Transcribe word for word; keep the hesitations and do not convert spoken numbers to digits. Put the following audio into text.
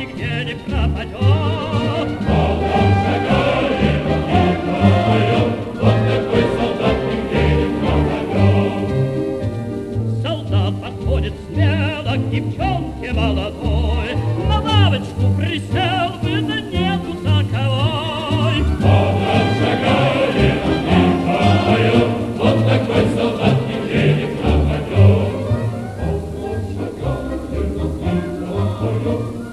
нигде не пропадет. Солдат шагает, не пропадет, вот такой солдат нигде не пропадет. Солдат подходит смело к девчонке молодой, на лавочку присел бы, да нету таковой. Солдат шагает, не пропадет, вот такой солдат нигде не пропадет. Солдат шагает, не пропадет.